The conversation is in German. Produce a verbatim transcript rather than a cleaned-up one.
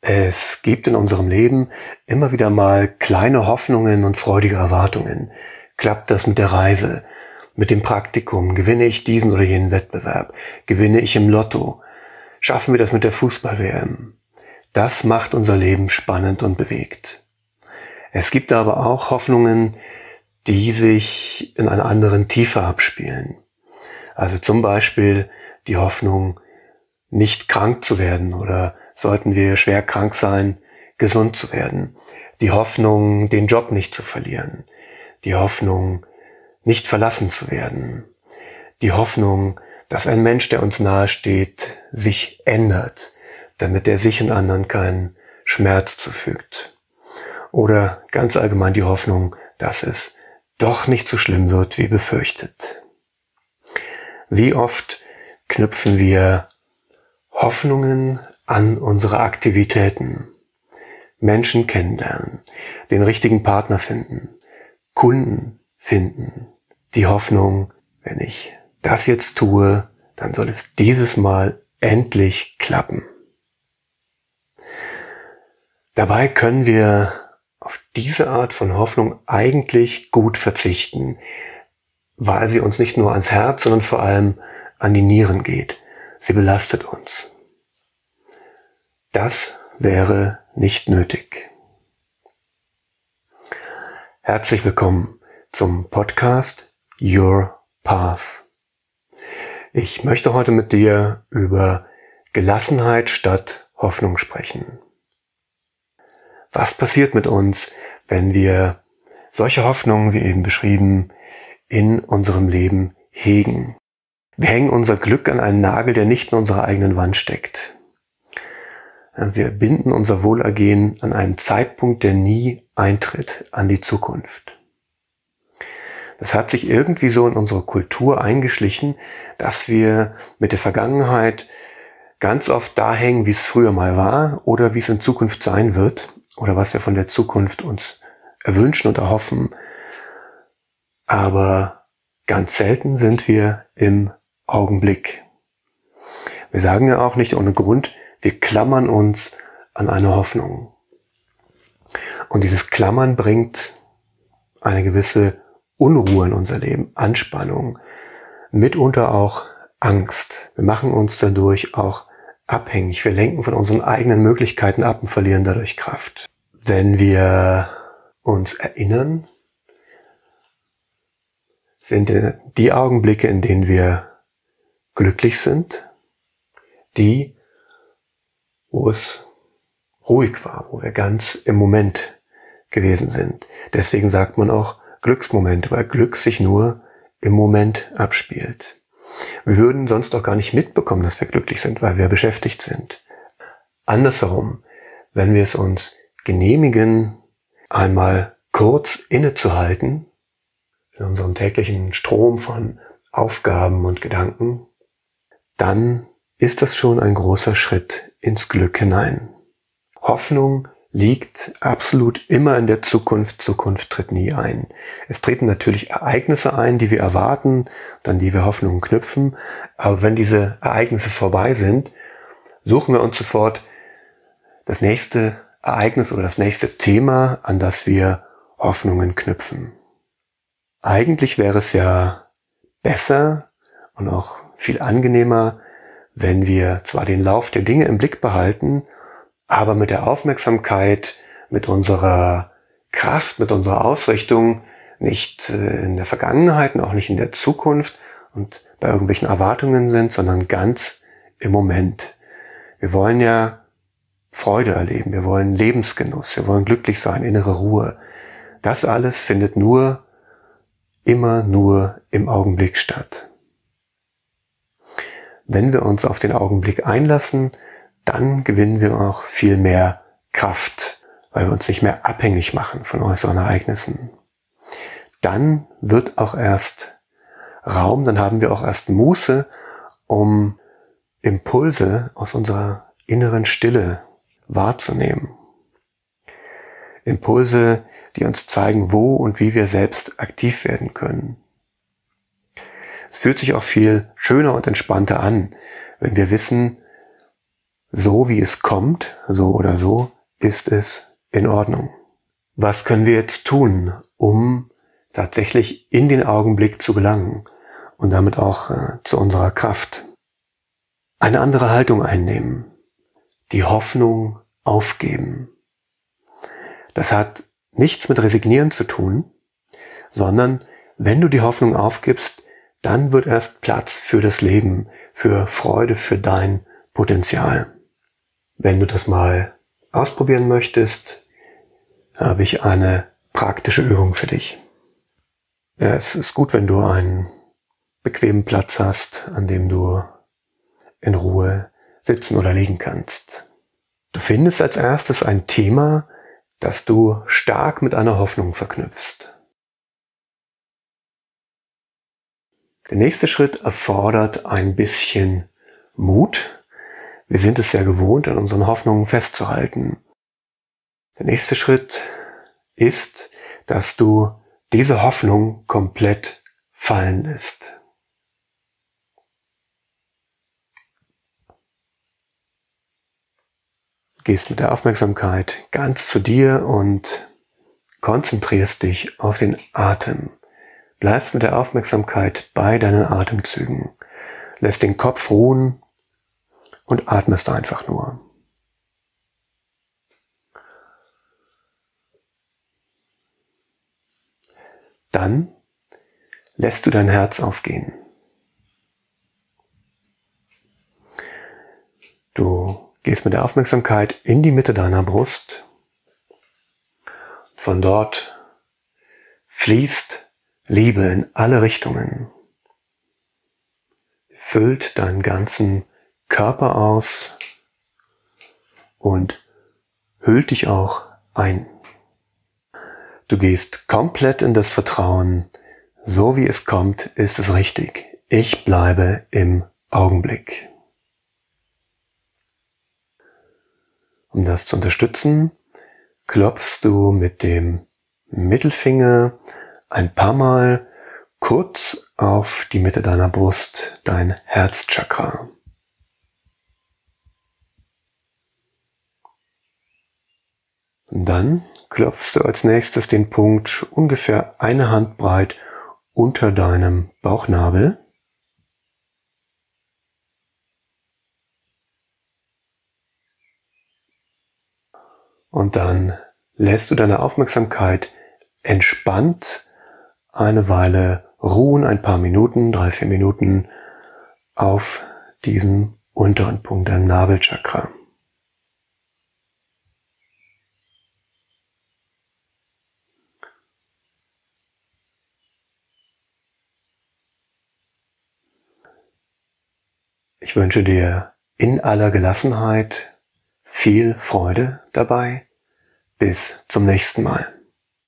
Es gibt in unserem Leben immer wieder mal kleine Hoffnungen und freudige Erwartungen. Klappt das mit der Reise, mit dem Praktikum? Gewinne ich diesen oder jenen Wettbewerb? Gewinne ich im Lotto? Schaffen wir das mit der Fußball-W M? Das macht unser Leben spannend und bewegt. Es gibt aber auch Hoffnungen, die sich in einer anderen Tiefe abspielen. Also zum Beispiel die Hoffnung, nicht krank zu werden oder sollten wir schwer krank sein, gesund zu werden. Die Hoffnung, den Job nicht zu verlieren. Die Hoffnung, nicht verlassen zu werden. Die Hoffnung, dass ein Mensch, der uns nahesteht, sich ändert, damit er sich und anderen keinen Schmerz zufügt. Oder ganz allgemein die Hoffnung, dass es doch nicht so schlimm wird, wie befürchtet. Wie oft knüpfen wir Hoffnungen an unsere Aktivitäten, Menschen kennenlernen, den richtigen Partner finden, Kunden finden, die Hoffnung, wenn ich das jetzt tue, dann soll es dieses Mal endlich klappen. Dabei können wir auf diese Art von Hoffnung eigentlich gut verzichten, weil sie uns nicht nur ans Herz, sondern vor allem an die Nieren geht. Sie belastet uns. Das wäre nicht nötig. Herzlich willkommen zum Podcast Your Path. Ich möchte heute mit dir über Gelassenheit statt Hoffnung sprechen. Was passiert mit uns, wenn wir solche Hoffnungen, wie eben beschrieben, in unserem Leben hegen? Wir hängen unser Glück an einen Nagel, der nicht in unserer eigenen Wand steckt. Wir binden unser Wohlergehen an einen Zeitpunkt, der nie eintritt, an die Zukunft. Das hat sich irgendwie so in unsere Kultur eingeschlichen, dass wir mit der Vergangenheit ganz oft da hängen, wie es früher mal war oder wie es in Zukunft sein wird oder was wir von der Zukunft uns erwünschen und erhoffen. Aber ganz selten sind wir im Augenblick. Wir sagen ja auch nicht ohne Grund, wir klammern uns an eine Hoffnung. Und dieses Klammern bringt eine gewisse Unruhe in unser Leben, Anspannung, mitunter auch Angst. Wir machen uns dadurch auch abhängig. Wir lenken von unseren eigenen Möglichkeiten ab und verlieren dadurch Kraft. Wenn wir uns erinnern, sind die Augenblicke, in denen wir glücklich sind, die, wo es ruhig war, wo wir ganz im Moment gewesen sind. Deswegen sagt man auch Glücksmomente, weil Glück sich nur im Moment abspielt. Wir würden sonst auch gar nicht mitbekommen, dass wir glücklich sind, weil wir beschäftigt sind. Andersherum, wenn wir es uns genehmigen, einmal kurz innezuhalten, in unserem täglichen Strom von Aufgaben und Gedanken, dann ist das schon ein großer Schritt ins Glück hinein. Hoffnung liegt absolut immer in der Zukunft. Zukunft tritt nie ein. Es treten natürlich Ereignisse ein, die wir erwarten, an die wir Hoffnungen knüpfen. Aber wenn diese Ereignisse vorbei sind, suchen wir uns sofort das nächste Ereignis oder das nächste Thema, an das wir Hoffnungen knüpfen. Eigentlich wäre es ja besser und auch viel angenehmer, wenn wir zwar den Lauf der Dinge im Blick behalten, aber mit der Aufmerksamkeit, mit unserer Kraft, mit unserer Ausrichtung nicht in der Vergangenheit und auch nicht in der Zukunft und bei irgendwelchen Erwartungen sind, sondern ganz im Moment. Wir wollen ja Freude erleben, wir wollen Lebensgenuss, wir wollen glücklich sein, innere Ruhe. Das alles findet nur, immer nur im Augenblick statt. Wenn wir uns auf den Augenblick einlassen, dann gewinnen wir auch viel mehr Kraft, weil wir uns nicht mehr abhängig machen von äußeren Ereignissen. Dann wird auch erst Raum, dann haben wir auch erst Muße, um Impulse aus unserer inneren Stille wahrzunehmen. Impulse, die uns zeigen, wo und wie wir selbst aktiv werden können. Es fühlt sich auch viel schöner und entspannter an, wenn wir wissen, so wie es kommt, so oder so, ist es in Ordnung. Was können wir jetzt tun, um tatsächlich in den Augenblick zu gelangen und damit auch äh, zu unserer Kraft? Eine andere Haltung einnehmen, die Hoffnung aufgeben. Das hat nichts mit Resignieren zu tun, sondern wenn du die Hoffnung aufgibst, dann wird erst Platz für das Leben, für Freude, für dein Potenzial. Wenn du das mal ausprobieren möchtest, habe ich eine praktische Übung für dich. Ja, es ist gut, wenn du einen bequemen Platz hast, an dem du in Ruhe sitzen oder liegen kannst. Du findest als erstes ein Thema, das du stark mit einer Hoffnung verknüpfst. Der nächste Schritt erfordert ein bisschen Mut. Wir sind es ja gewohnt, an unseren Hoffnungen festzuhalten. Der nächste Schritt ist, dass du diese Hoffnung komplett fallen lässt. Du gehst mit der Aufmerksamkeit ganz zu dir und konzentrierst dich auf den Atem. Bleibst mit der Aufmerksamkeit bei deinen Atemzügen. Lässt den Kopf ruhen und atmest einfach nur. Dann lässt du dein Herz aufgehen. Du gehst mit der Aufmerksamkeit in die Mitte deiner Brust. Von dort fließt Liebe in alle Richtungen. Füllt deinen ganzen Körper aus und hüllt dich auch ein. Du gehst komplett in das Vertrauen, so wie es kommt, ist es richtig. Ich bleibe im Augenblick. Um das zu unterstützen, klopfst du mit dem Mittelfinger ein paar Mal kurz auf die Mitte deiner Brust, dein Herzchakra. Und dann klopfst du als nächstes den Punkt ungefähr eine Handbreit unter deinem Bauchnabel. Und dann lässt du deine Aufmerksamkeit entspannt eine Weile ruhen, ein paar Minuten, drei, vier Minuten auf diesem unteren Punkt, deinem Nabelchakra. Ich wünsche dir in aller Gelassenheit viel Freude dabei. Bis zum nächsten Mal.